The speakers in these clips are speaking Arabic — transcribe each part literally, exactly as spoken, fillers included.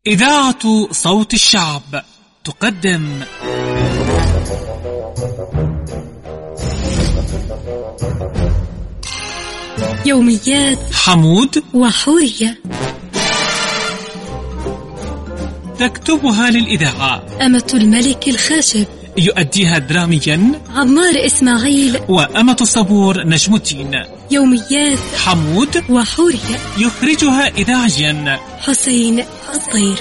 إذاعة صوت الشعب تقدم يوميات حمود وحورية، تكتبها للإذاعة أمة الملك الخاشب، يؤديها دراميا عمار إسماعيل، وأمة الصبور نجم الدين. يوميات حمود وحورية، يخرجها إذاعيا حسين الطير.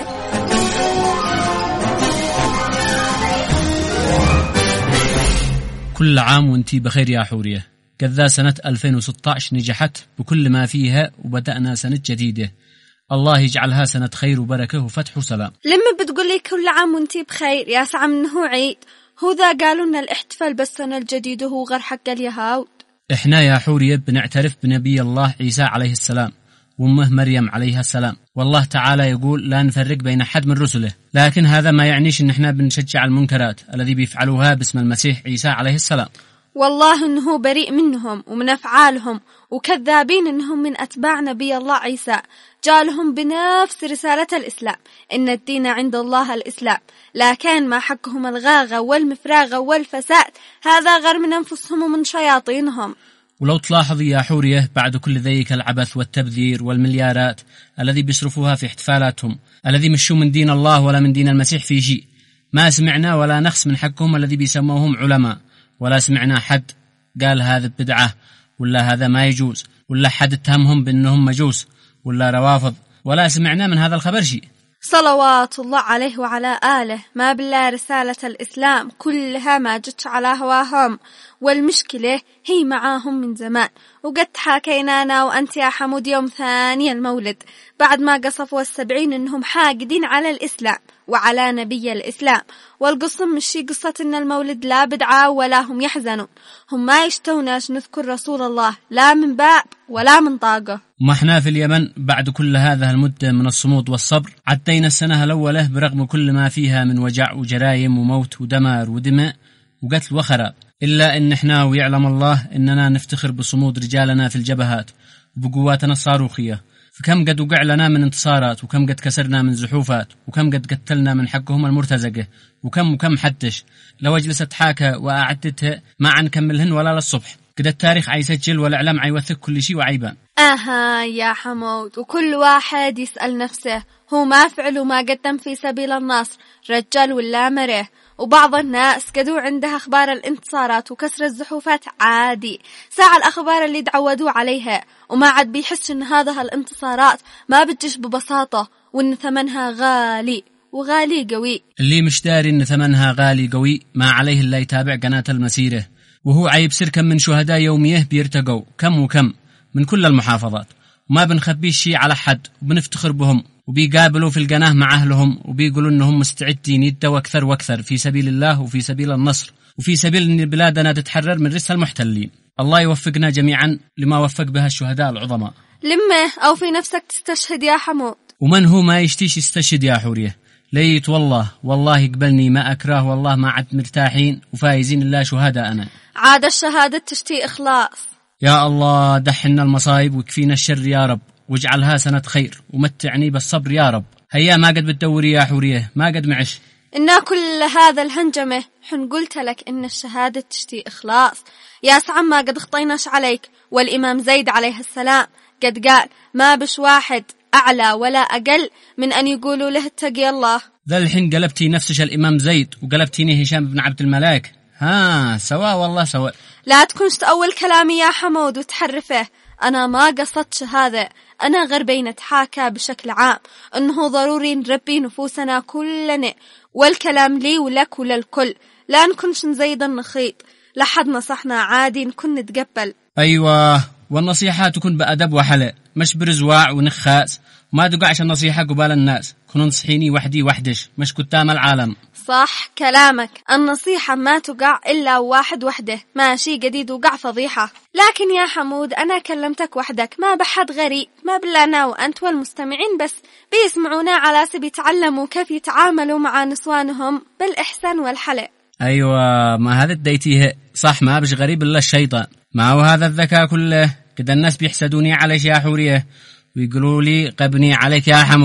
كل عام وانتي بخير يا حورية. كذا سنة ألفين وستة عشر نجحت بكل ما فيها، وبدأنا سنة جديدة، الله يجعلها سنة خير وبركة وفتح وسلام. لما بتقولي كل عام وانتي بخير يا سعى منه عيد، هو ذا قالوا لنا الاحتفال بالسنة الجديدة هو غير حق اليهود. احنا يا حورية بنعترف بنبي الله عيسى عليه السلام وامه مريم عليها السلام، والله تعالى يقول لا نفرق بين أحد من رسله، لكن هذا ما يعنيش ان احنا بنشجع المنكرات الذي بيفعلوها باسم المسيح عيسى عليه السلام. والله انه بريء منهم ومن افعالهم، وكذابين انهم من اتباع نبي الله عيسى، جالهم بنفس رسالة الإسلام، إن الدين عند الله الإسلام، لكن ما حقهم الغاغة والمفراغة والفساد، هذا غير من أنفسهم ومن شياطينهم. ولو تلاحظي يا حورية بعد كل ذلك العبث والتبذير والمليارات الذي بيصرفوها في احتفالاتهم، الذي مشوا من دين الله ولا من دين المسيح في شيء، ما سمعنا ولا نخس من حقهم الذي بيسموهم علماء، ولا سمعنا حد قال هذا بدعة ولا هذا ما يجوز، ولا حد اتهمهم بأنهم مجوس ولا روافض، ولا سمعنا من هذا الخبر شيء. صلوات الله عليه وعلى آله، ما بالله رسالة الإسلام كلها ما جتش على هواهم، والمشكلة هي معاهم من زمان، وقد حاكينانا وأنت يا حمود يوم ثاني المولد بعد ما قصفوا السبعين إنهم حاقدين على الإسلام وعلى نبي الإسلام. والقصة مش شي قصة إن المولد لا بدعة ولا هم يحزنون، هم ما يشتوناش نذكر رسول الله لا من باب ولا من طاقة. ما احنا في اليمن بعد كل هذا المدة من الصمود والصبر عدينا السنة الأولى برغم كل ما فيها من وجع وجرايم وموت ودمار ودماء وقتل وخراب، إلا إن احنا ويعلم الله إننا نفتخر بصمود رجالنا في الجبهات وبقواتنا الصاروخية. فكم قد وقع لنا من انتصارات، وكم قد كسرنا من زحوفات، وكم قد قتلنا من حقهم المرتزقة، وكم وكم حدش لو أجلس أتحاكى وأعدتها ما عن كملهن ولا للصبح. كده التاريخ عيسجل والإعلام عيوثق كل شيء وعيبان. آها يا حمود، وكل واحد يسأل نفسه هو ما فعل وما قدم في سبيل النصر، رجال ولا مره. وبعض الناس قدوا عندها أخبار الانتصارات وكسر الزحوفات عادي، ساعة الأخبار اللي تعودوا عليها، وما عاد بيحس إن هذا الانتصارات ما بتجيش ببساطة، وإن ثمنها غالي وغالي قوي. اللي مش داري إن ثمنها غالي قوي ما عليه إلا يتابع قناة المسيرة، وهو عيب سر كم من شهداء يوميه بيرتقوا كم وكم من كل المحافظات، وما بنخبي شيء على حد، وبنفتخر بهم، وبيقابلوا في القناة مع أهلهم وبيقولوا إنهم مستعدين يدوا أكثر وأكثر في سبيل الله وفي سبيل النصر وفي سبيل إن بلادنا تتحرر من رس المحتلين. الله يوفقنا جميعا لما وفق بها الشهداء العظماء. لمه أو في نفسك تستشهد يا حمود، ومن هو ما يشتيش يستشهد يا حورية. ليت والله والله يقبلني ما أكره، والله ما عد مرتاحين وفايزين الله شهداء أنا. عاد الشهادة تشتي إخلاص. يا الله دحنا المصايب وكفينا الشر يا رب، واجعلها سنة خير ومتعني بالصبر يا رب. هيا ما قد بتدوري يا حورية، ما قد معش إن كل هذا الهنجمة حن قلت لك إن الشهادة تشتي إخلاص يا سعم، ما قد خطيناش عليك. والإمام زيد عليه السلام قد قال ما بش واحد أعلى ولا أقل من أن يقولوا له اتقي الله. ذا الحين قلبتي نفسش الإمام زيد وقلبتيني هشام بن عبد الملاك، ها سوا والله سوا. لا تكونش تأول كلامي يا حمود وتحرفه، أنا ما قصدتش هذا، أنا غير بين نتحاكى بشكل عام أنه ضروري نربي نفوسنا كلنا، والكلام لي ولك وللكل، لا نكونش نزيد النخيط، لحد نصحنا عادي نكون نتقبل. أيوة، والنصيحة تكون بأدب وحلاء، مش برزواع ونخاس، وما تقعش النصيحة قبال الناس، كنوا نصحيني وحدي وحدش مش كتام العالم. صح كلامك، النصيحة ما تقع إلا واحد وحده، ماشي جديد وقع فضيحة. لكن يا حمود أنا كلمتك وحدك، ما بحد غريب، ما بلانا وأنت والمستمعين بس بيسمعونا على سبيل يتعلموا كيف يتعاملوا مع نسوانهم بالإحسان والحلاء. أيوة، ما هذا اديتيه صح، ما بش غريب إلا الشيطان، ما هو هذا الذكاء كله. كده الناس بيحسدوني عليك يا حورية ويقولوا لي قبني عليك يا حمود.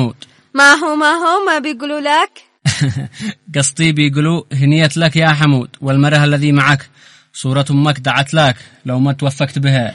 ما هو ما هو ما بيقولوا لك؟ قصدي بيقولوا هنيت لك يا حمود، والمرأة الذي معك صورة أمك دعت لك لو ما توفقت بها.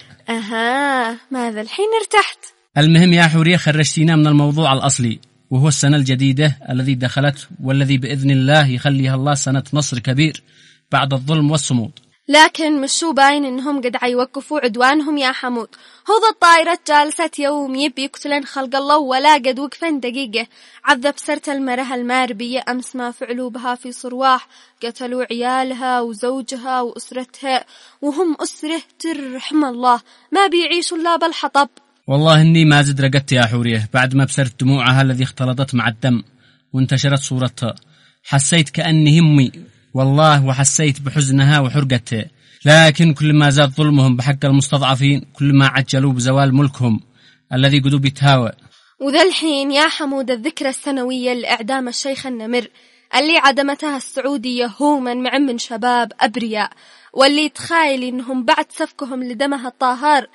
أها، ماذا الحين ارتحت. المهم يا حورية، خرجتينا من الموضوع الأصلي، وهو السنة الجديدة الذي دخلت، والذي بإذن الله يخليها الله سنة نصر كبير بعد الظلم والصمود. لكن مش شو باين إنهم قد عيوقفوا عدوانهم يا حمود. هذا الطائرة جالست يوم يبي يقتلن خلق الله ولا قد وقفن دقيقة. عذب سرت المرأة الماربية أمس ما فعلوا بها في صرواح، قتلوا عيالها وزوجها وأسرتها، وهم أسرة ترحم الله ما بيعيشوا إلا بالحطب. والله إني ما زد رقدت يا حورية بعد ما بسرت دموعها الذي اختلطت مع الدم وانتشرت صورتها. حسيت كأني همي والله، وحسيت بحزنها وحرقتها. لكن كل ما زاد ظلمهم بحق المستضعفين كل ما عجلوا بزوال ملكهم الذي قدوا بيتهاوى. وذا الحين يا حمود الذكرى السنوية لإعدام الشيخ النمر اللي عدمتها السعودية هوما مع من شباب أبرياء، واللي تخيل إنهم بعد سفكهم لدمها الطاهر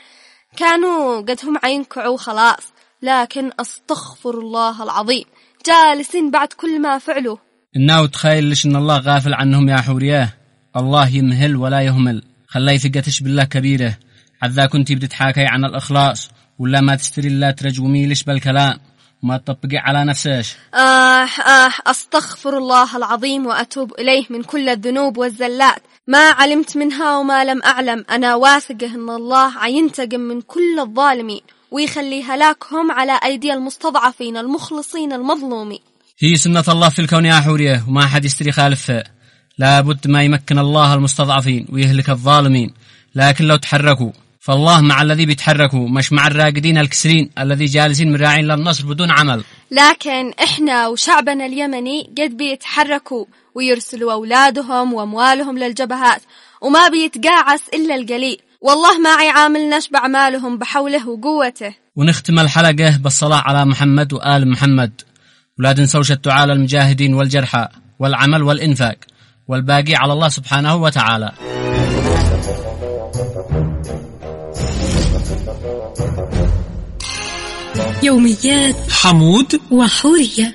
كانوا قد هم عينكعوا خلاص. لكن أستغفر الله العظيم جالسين بعد كل ما فعلوا. إنه تخيل ليش إن الله غافل عنهم يا حورياه. الله يمهل ولا يهمل، خلي ثقتش بالله كبيرة. عذا كنتي بتتحاكي عن الإخلاص ولا ما تستري الله ترجمي ليش بالكلام وما تطبقي على نفسش. آه آه أستغفر الله العظيم وأتوب إليه من كل الذنوب والزلات، ما علمت منها وما لم أعلم. أنا واثقة أن الله عينتقم من كل الظالمين ويخلي هلاكهم على أيدي المستضعفين المخلصين المظلومين. هي سنة الله في الكون يا حورية، وما حد يستري خالفها. لابد ما يمكن الله المستضعفين ويهلك الظالمين. لكن لو تحركوا فالله مع الذي بيتحركوا، مش مع الراقدين الكسرين الذي جالسين مراعين للنصر بدون عمل. لكن إحنا وشعبنا اليمني قد بيتحركوا ويرسلوا أولادهم وأموالهم للجبهات، وما بيتقاعس إلا القليل. والله ما يعاملناش بأعمالهم بحوله وقوته. ونختم الحلقة بالصلاة على محمد وآل محمد، ولا تنسوش الدعاء للمجاهدين والجرحى والعمل والإنفاق، والباقي على الله سبحانه وتعالى. يوميات حمود وحورية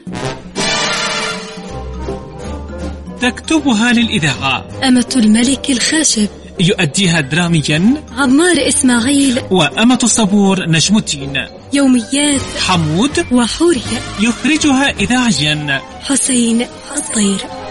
تكتبها للإذاعة أمة الملك الخاشب، يؤديها دراميا عمار إسماعيل وأمة الصبور نجم الدين. يوميات حمود وحورية يخرجها إذاعيا حسين الطير.